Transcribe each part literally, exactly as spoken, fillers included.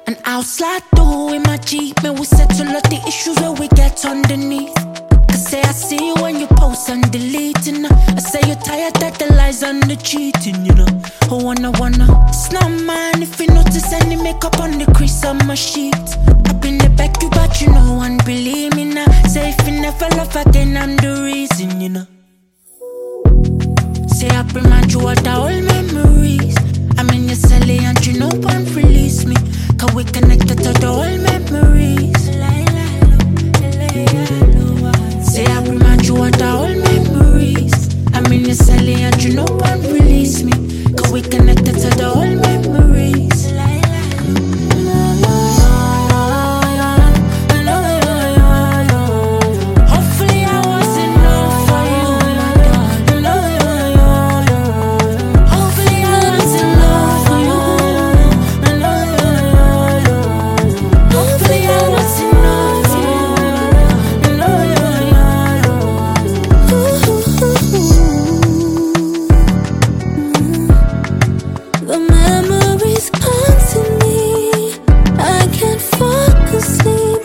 And I'll slide through in my Jeep, and we settle all the issues where we get underneath. Cause say I see you when you post and delete, and I say you're tired that the lies and the cheating, you know. Oh, wanna, wanna. It's not mine if you notice any makeup on the crease of my sheet. I've been the back you, but you know one believe me now. Say if you never love again, I'm the reason, you know. Say I remind you of the old memories. I'm in your celly and you know one release me. Cause we connected to the old memories. Say I remind you of the old memories. I'm in your celly and you know one release me. Cause we connected to the old memories. Hopefully I was enough for you. Hopefully I was enough for you. Hopefully I was enough for you. The memories haunting me. I can't fall asleep.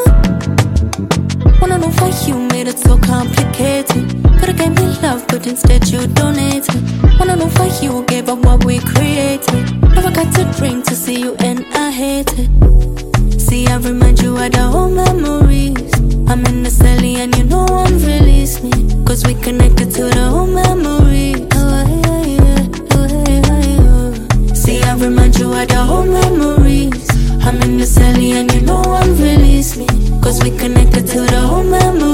Wanna know why you made it so complicated. Could've gave me love, but instead you donated. Wanna know why you gave up what we created. Never got to drink to see you and I hate it. See, I remind you of the old memories. I'm in the celly and you know one release me. Cause we connected to the old memories. Oh, yeah, yeah. Oh, yeah, yeah. See, I remind you of the old memories. I'm in the celly and you know one release me. Cause we connected to the old memories.